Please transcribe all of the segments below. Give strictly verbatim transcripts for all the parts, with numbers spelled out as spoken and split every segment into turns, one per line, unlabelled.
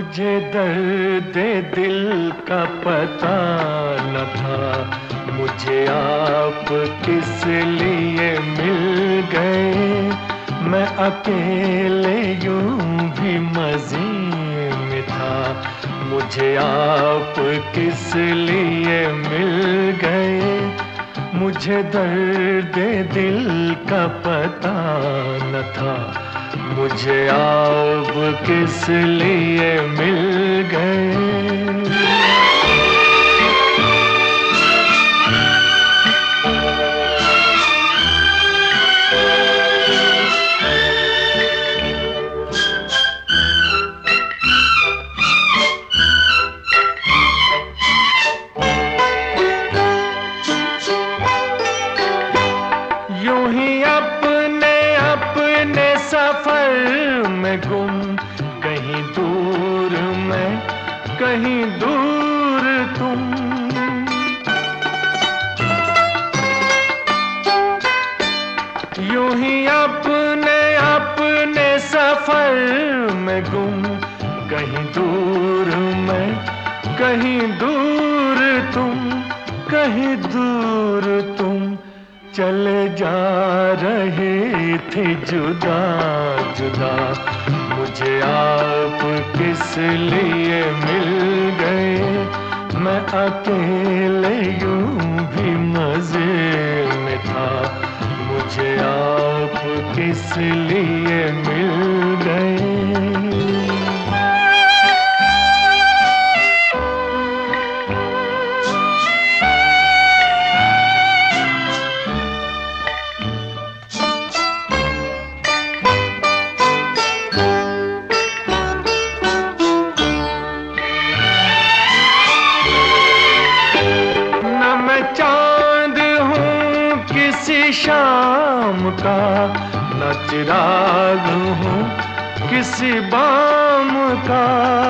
मुझे दर्द दिल का पता न था, मुझे आप किस लिए मिल गए। मैं अकेले यूं भी मज़े में था, मुझे आप किस लिए मिल गए। मुझे दर्द दिल का पता न था, मुझे आप किस लिए मिल गए। यूं ही अपने अपने सफर में गुम, कहीं दूर मैं कहीं दूर तुम। यूं ही अपने अपने सफर में गुम, कहीं दूर मैं कहीं दूर तुम, कहीं दूर तुम। चले जा रहे थे जुदा जुदा, मुझे आप किस लिए मिल गए। मैं अकेले यूं भी मज़े में था, मुझे आप किस लिए मिल गए। चांद हूँ किसी शाम का, न चिराग हूँ किसी बाम का।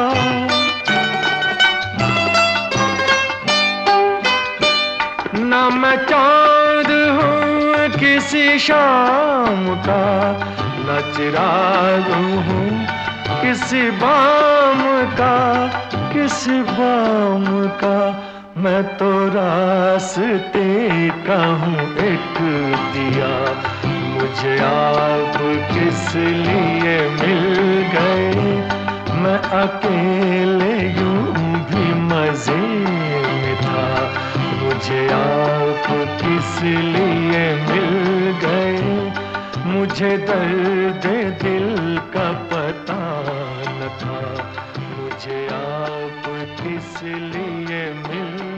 न मैं चांद हूँ किसी शाम का, न चिराग हूँ किसी बाम का, किसी बाम का। मैं तो रास्ते का हूँ एक दिया, मुझे आप किस लिए मिल गए। मैं अकेले यूं भी मज़े में था, मुझे आप किस लिए मिल गए। मुझे दर्द दिल का पता न था, मुझे आप किस लिए मिल